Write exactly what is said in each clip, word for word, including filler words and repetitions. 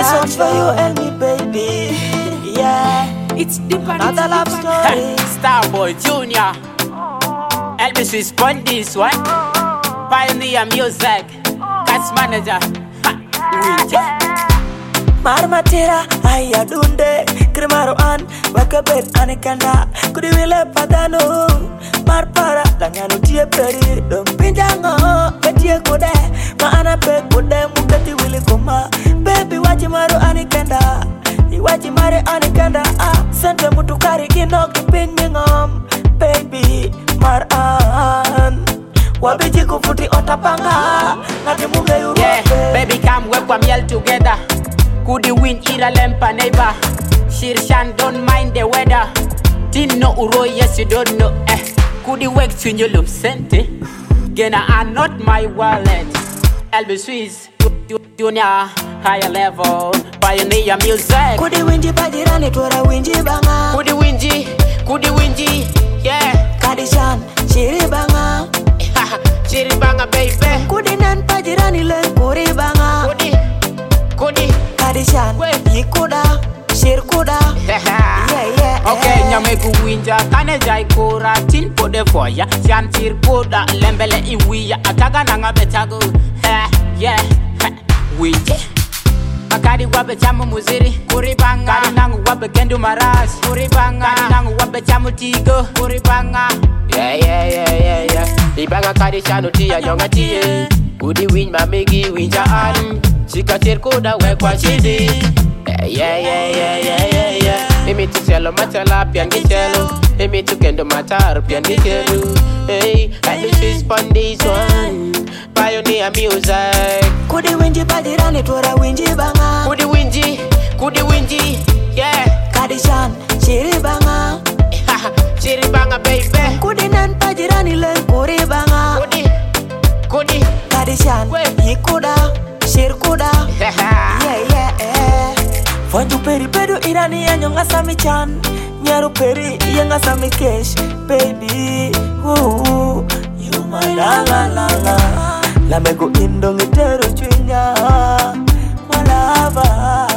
This one's for you and me, baby. Yeah, It's deeper. another love story. Starboy Junior Elvis respond this one. Pioneer music. Cast manager. Ha. Marmatira, aya dunde, krimaro an, wakabet anikanda, kudi wile padano, marpara, langano tie peri, dom pinjango, betie kode, maana pe kode, mukati wile koma, baby wachi maro anikanda, iwachi mare anikanda, ah, sente mutukari kinok kipinjingom, baby, mar an, wabiji kufuti otapanga, ngati muge yu. Yeah, baby come work kwa miel together. Could you win ira lempa neighbor? Shirshan don't mind the weather. Tin no uro, yes you don't know. Eh, could you work to your loop sente? Gena are not my wallet. Elvis Swiss, Junior, higher level. Pioneer music. Kudi winji pajirani tora winji banga. Could you winji? Could you winji? Yeah. Kadishan chiri banga. Chiri banga baby. Kudi nan pajirani le kuri banga. Kudi, kudi. Kadishan yikuda shirkuda. Yeah yeah. Okay, nyame kuwinja kane jai kora tin pode foya chan tirkoda lembele iwiya ataga nanga betago. Ha yeah. Wije akadi wabe chamu muziri kuribanga kadi nangu wabe kendu maras kuribanga kadi nangu wabe chamu tigo kuribanga. Yeah yeah yeah yeah yeah. Ibanga kadi chanu tia nyonga tie. Kudi win mamegi winja an. Chika tirkoda we kwa chidi. Yeah yeah yeah yeah yeah yeah yeah. Imi tu chelo matala piangi chelo. Imi tu kendo matar piangi chelo. Hey, I just respond this one. Pioneer music. Kudi winji pajirani tora winji banga. Kudi winji, kudi winji, yeah. Kadishan chiri banga. Chiri banga baby. Kudi nan pajirani le kuri banga. Kudi, kudi. Kadishan yikuda shirkuda. Yeah yeah yeah. Fonju peri pedu irani ya nyonga sami chan. Nyaru peri yenga sami kesh. Baby, ooh, you my la la la la. La mego indong itero chwinya. Malava.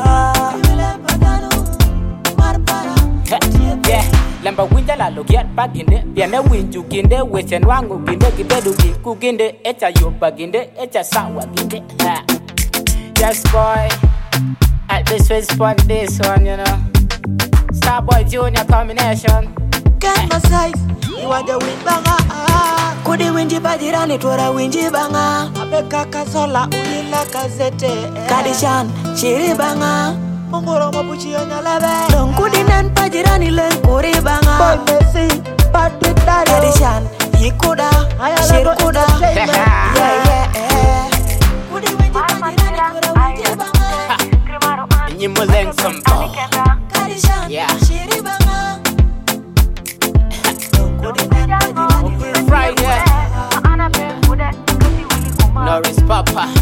Yeah, lamba winja la logiat baginde. Piane winju ginde, wechen wangu ginde. Gibedu giku ginde, echa yoba ginde, echa sawa ginde. Ha. Yes boy, at this respond this one, you know. Starboy Junior combination. Get my size, you are the wind banga. Kudi winji pajirani tora winji banga. Abeka kasola ulila kazete. Kadishan chiri banga. Mongoro mabuchi yonya lebe. Don kudi nan pajirani le kuri banga. Boy Messi, pati dario. Kadishan yikuda, shirkuda. Yeah yeah yeah. Kudi winji pajirani tora winji banga. Nyimbo zeng sampo. Kadishan chiri banga. Don kudi nan pajirani. Friday. Norris Papa.